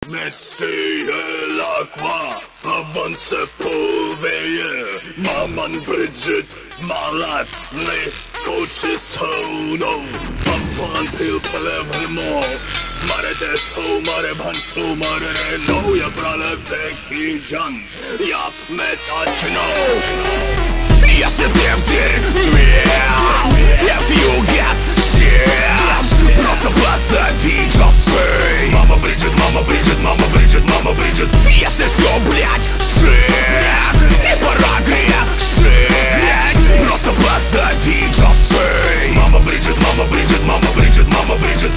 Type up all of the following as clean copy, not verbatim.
Messi el agua, avance poveye. Maman Bridget, my life, les coaches sono. Pampan pil palevremo. Mare deto, mare bantu, mare reno. Ya brale veki jan, ya metachino. Если ты в дерьме, if you get shit, просто позови часы. Мама Бриджит, мама Бриджит, мама Бриджит, мама Бриджит. Если все, блять, shit, не пора грешить, просто позови часы. Мама Бриджит, мама Бриджит, мама Бриджит, мама Бриджит.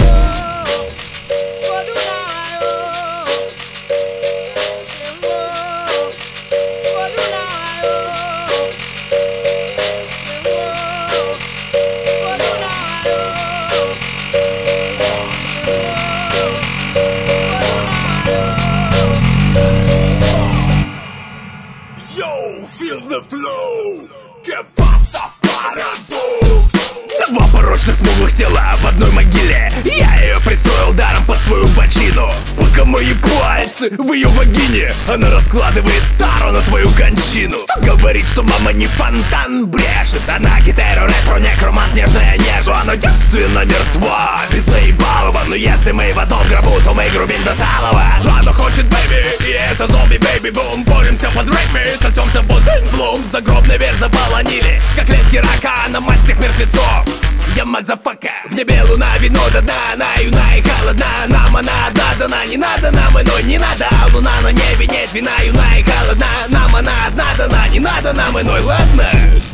Feel the flow, que pasa paradox. Два порочных смуглых тела в одной могиле. Я ее пристроил даром под свою бочину. Пока мои пальцы в ее вагине, она раскладывает тару на твою кончину. Говорит, что мама не фонтан брешет. Она гитеро, ретро, некромант, нежная нежу. Она девственно мертва, без наебалова. Но если мы в одном гробу, то мы грубим до талого. Она хочет бэйби, и это зомби бэйби бум. Боремся под рэпми, сосемся под инблум. Загробный верх заполонили, как клетки рака. Она мать всех мертвецов. Я мазафака. В небе луна, вино до дна. Она юна и холодна. Нам она одна дана. Не надо нам иной, не надо. Луна на небе, нет вина, юна и холодна. Нам она одна дана. Не надо нам иной, ладно?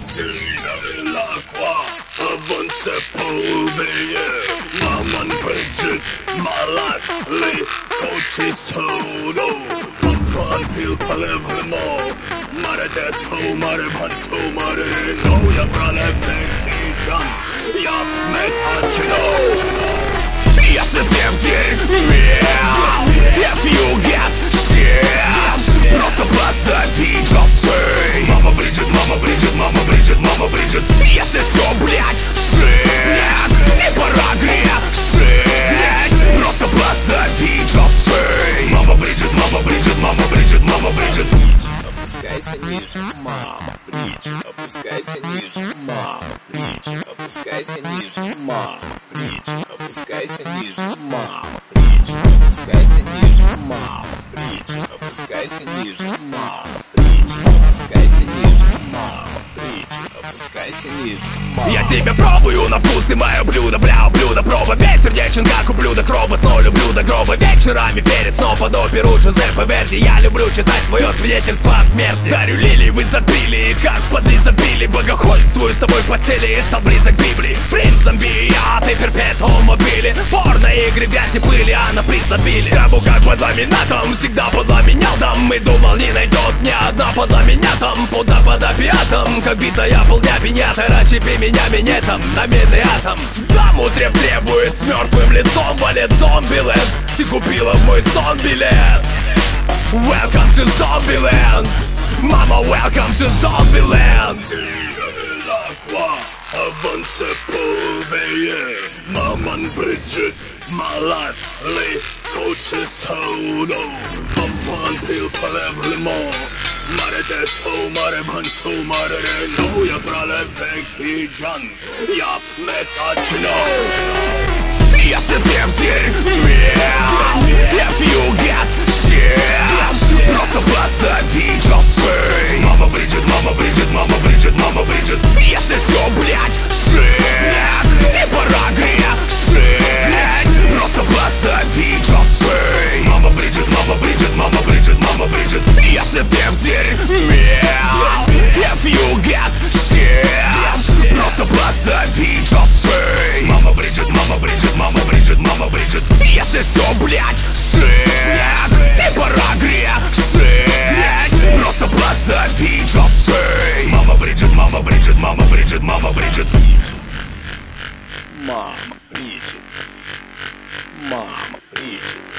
Avance poveye. Maman Bridget, my life, les coaches sono. Pampan pil palevremo. Mare deto, mare bantu, mare reno. Ya brale veki jan, ya metachino. Если ты в дерьме, if you get shit, просто позови часы. Мама Бриджит, мама Бриджит, мама Бриджит, мама Бриджит. Если все, блять, shit, не пора грешить, просто позови часы. Мама Бриджит, мама Бриджит, мама Бриджит, мама Бриджит. Опускайся ниже, мама, Бридж. Опускайся ниже, мама, Бридж. Опускайся ниже, мама, Бридж. Опускайся ниже, мама, Бридж. Опускайся ниже, мама, Бридж. Опускайся ниже, мама, Бридж. Опускайся ниже, мама, Бридж. Опускайся ниже, мама. Я тебя пробую на вкус, ты мое блюдо, бля, блюдо, проба. Бей сердечен, как ублюдок, робот, но люблю до гроба. Вечерами перед сном под оперу Джузеппе Верди. Я люблю читать твое свидетельство о смерти. Дарю лилии в изобилии, как поды забили. Богохульствую с тобой в постели и стал близок к Библии. Принц зомби, а ты перпетуум мобили. Порно игры, грязь и пыли, а на приз забили. Кабу как под ламинатом, всегда под ламинатом. И думал, не найдет ни одна под ламинатом. Под опиатом, как битая полдня пинята. Расщепи меня минетом на медный атом. Даму требует с мертвым лицом. Валет зомби-ленд, ты купила в мой сон билет. Welcome to Zombieland. Mama, welcome to Zombieland. Avance poveye. Maman Bridget, my life, les coaches sono. Pampan pil palevremo. Mare deto, mare bantu, mare reno. Ya brale veki jan, ya metachino. Если ты в дерьме, if you get shit, просто позови часы. Мама Бриджит, мама Бриджит, мама Бриджит, мама Бриджит. Если все, блять, shit, не пора грешить, просто позови часы. Мама Бриджит, мама Бриджит, мама Бриджит, мама Бриджит. Если ты в дерьме, if you get shit, просто позови часы. Мама Бриджит, мама Бриджит, мама Бриджит, мама Бриджит. Если все, блять, shit, не пора грешить, просто позови часы. Мама Бриджит, мама Бриджит, мама Бриджит, мама Бриджит. Мама, Бридж. Мама, Бридж.